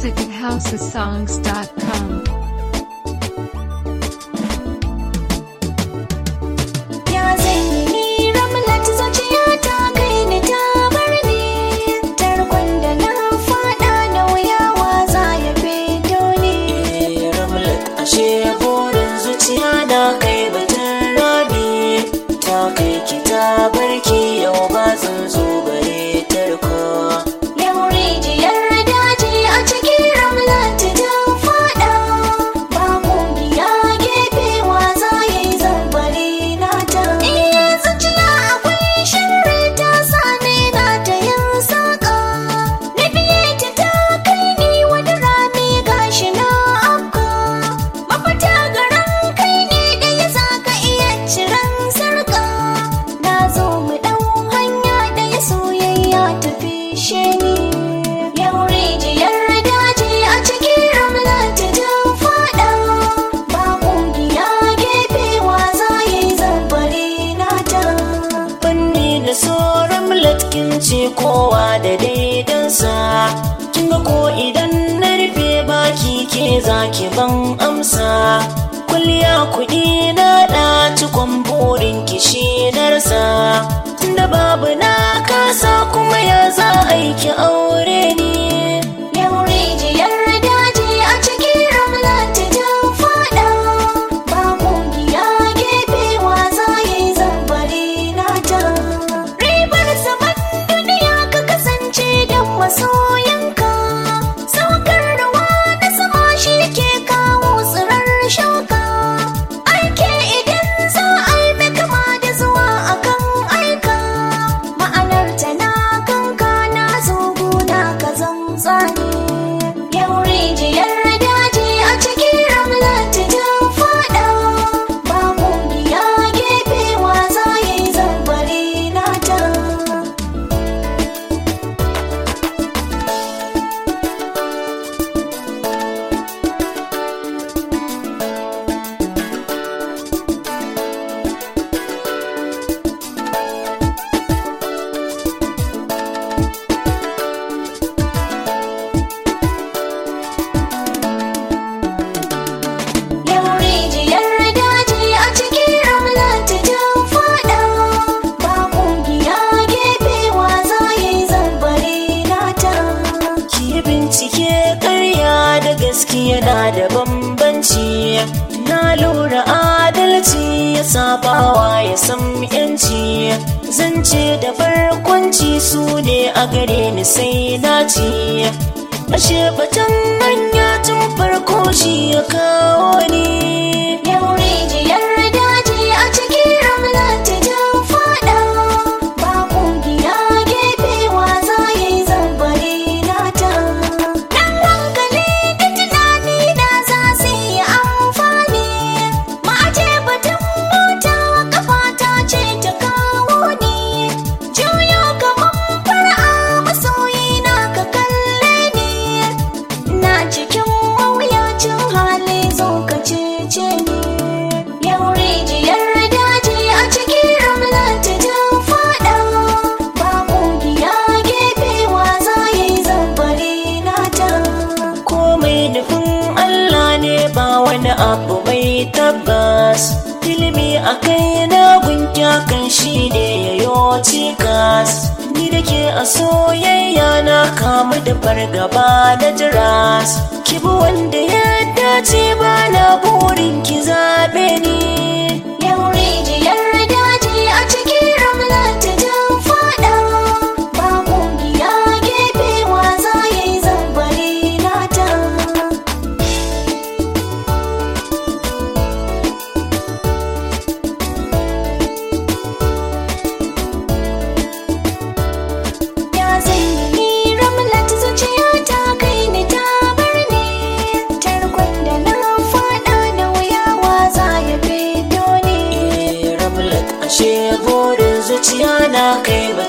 music at housesongs.com. Barki yau ba zan zo bare tarko. Yau rijiyar daji a cikin ramlati ta fada, ba kungiya gefe wa za ya yi zambari nata. Zuciya akwai shirri ta same na ta yin saka, na biye ta kai ni wani rami gashi na afka. Mafita garan kai ne da ya saka iya ciran sarka. Soyayya ta fishe ni, yau rijiyar daji a cikin ramlati ta fada, ba kungiya gefe wa za ya yi zambari nata. Fanni da so ramlat kin ce kowa da daidansa, kin ga ko idan na rufe baki ke zaki ban amsa. Kulliya kuɗi na ɗaci kwamburin kishi narsa, tunda babu na kasa kuma ya za aiki aure ni. Yau rijiyar daji a cikin ramlati ta fada, ba kungiya gefe wa za ya yi zambari nata. Ribar saman duniya ka kasance don masoyanka, saukar ruwa na sama shi ke kawo tsirar shauka. Aike idan za a yi mai kama da zuwa akan aika, ma'anar ta na kanka na zo guna ka zanzane. Yau rijiyar daji a cikin ramlati ta fada, ba kungiya gefe wa za ya yi zambari nata. Yau rijiyar daji a cikin ramlati ta fada, ba kungiya gefe wa za ya yi zambari nata. Ki bincike ƙarya da gaskiya na da bambanci, na lura adalci ya sabawa ya san yanci. Zance da barkwanci su ne a gare ni sai na ci, ashe batan hanya tun farko shi ya kawo ni. Yau rijiyar daji a cikin ramlati ta fada, ba kungiya gefe wa za ya yi zambari nata. Dan hankali da tunani na za su yi amfani, ma'aje batun mota kafa ta ce ta kawo ni. Juyo kaman fara'a masoyi na ka kalle ni, na cikin mawuyacin hali zo ka cece ni. Yau rijiyar daji a cikin ramlati ta fada, ba kungiya gefe wa za ya yi zambari nata. Komai nufin Allah ne ba wani abu mai tabbas, ilimi a kai na gunki kan shi ne yayo cikas. Ni da ke a soyayya na kamu da fargaba na jiras, ki bi wanda ya dace ba na burin ki zaɓe ni. Yau rijiyar daji a cikin ramlati ta fada, ba kungiya gefe wa za ya yi zambari nata. Ya zan yi ramlati zuciya ta kai ni ta bar ni, tarkon da na fada da wuya wa za ya fito ni. Ramlat ashe burin zuciya na kai ba